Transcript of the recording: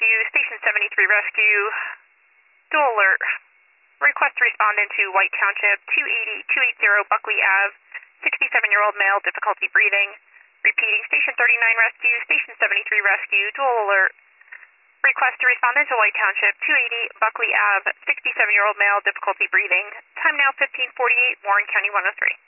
Rescue, Station 73 Rescue, dual alert. Request to respond into White Township, 280 Buckley Ave, 67-year-old male, difficulty breathing. Repeating, Station 39 Rescue, Station 73 Rescue, dual alert. Request to respond into White Township, 280 Buckley Ave, 67-year-old male, difficulty breathing. Time now 15:48, Warren County 103.